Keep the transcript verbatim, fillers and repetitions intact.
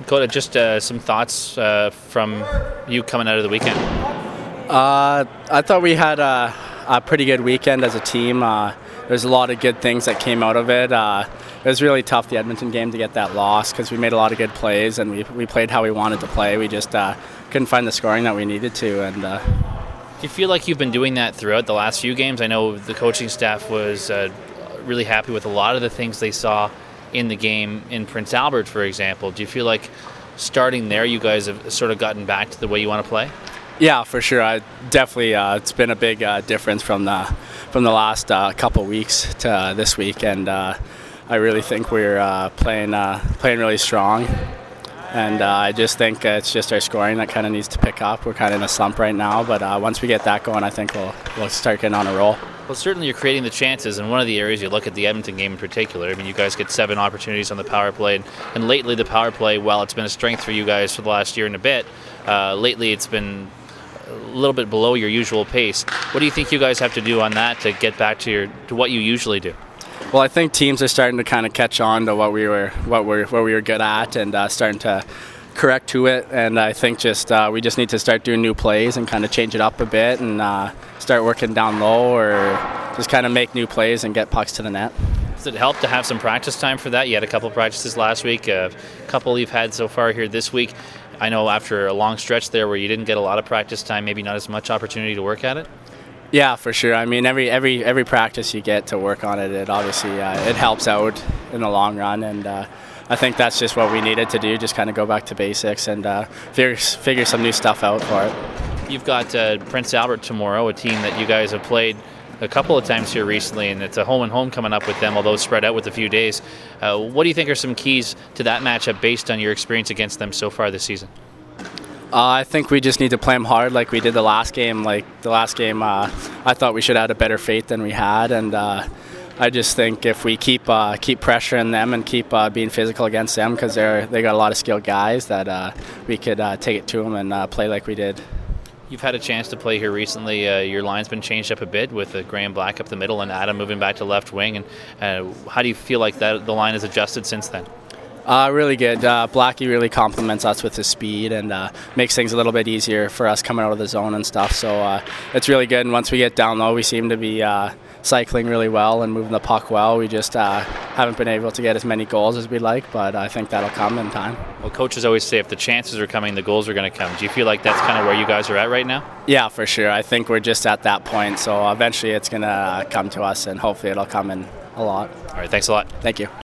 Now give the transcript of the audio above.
Dakota, just uh, some thoughts uh, from you coming out of the weekend. Uh, I thought we had a, a pretty good weekend as a team. Uh, there's a lot of good things that came out of it. Uh, it was really tough, the Edmonton game, to get that loss because we made a lot of good plays and we, we played how we wanted to play. We just uh, couldn't find the scoring that we needed to. And uh, Do you feel like you've been doing that throughout the last few games? I know the coaching staff was uh, really happy with a lot of the things they saw in the game in Prince Albert, for example. Do you feel like starting there, you guys have sort of gotten back to the way you want to play? Yeah, for sure. I definitely, uh, it's been a big uh, difference from the from the last uh, couple weeks to uh, this week, and uh, I really think we're uh, playing uh, playing really strong. And uh, I just think it's just our scoring that kind of needs to pick up. We're kind of in a slump right now, but uh, once we get that going, I think we'll we'll start getting on a roll. Well, certainly you're creating the chances, and one of the areas you look at the Edmonton game in particular. I mean, you guys get seven opportunities on the power play, and, and lately the power play, while it's been a strength for you guys for the last year and a bit, uh, lately it's been a little bit below your usual pace. What do you think you guys have to do on that to get back to your to what you usually do? Well, I think teams are starting to kind of catch on to what we were what we what we were good at, and uh, starting to correct to it. And I think just uh, we just need to start doing new plays and kind of change it up a bit, and uh, start working down low, or just kind of make new plays and get pucks to the net. Does it help to have some practice time for that? You had a couple of practices last week, a couple you've had so far here this week. I know after a long stretch there where you didn't get a lot of practice time, maybe not as much opportunity to work at it? Yeah, for sure. I mean, every every every practice you get to work on it, it obviously uh, it helps out in the long run, and uh, I think that's just what we needed to do, just kind of go back to basics and uh, figure, figure some new stuff out for it. You've got uh, Prince Albert tomorrow, a team that you guys have played a couple of times here recently, and it's a home and home coming up with them, although spread out with a few days. Uh, what do you think are some keys to that matchup based on your experience against them so far this season? Uh, I think we just need to play them hard like we did the last game. Like the last game, uh, I thought we should have had a better fate than we had, and uh, I just think if we keep uh, keep pressuring them and keep uh, being physical against them, because they're they got a lot of skilled guys, that uh, we could uh, take it to them and uh, play like we did. You've had a chance to play here recently. Uh, your line's been changed up a bit with uh, Graham Black up the middle and Adam moving back to left wing. And uh, how do you feel like that the line has adjusted since then? Uh, really good. Uh, Blackie really complements us with his speed and uh, makes things a little bit easier for us coming out of the zone and stuff. So uh, it's really good. And once we get down low, we seem to be uh, cycling really well and moving the puck well. We just uh, haven't been able to get as many goals as we'd like, but I think that'll come in time. Well, coaches always say if the chances are coming, the goals are going to come. Do you feel like that's kind of where you guys are at right now? Yeah, for sure. I think we're just at that point. So eventually it's going to come to us, and hopefully it'll come in a lot. All right, thanks a lot. Thank you.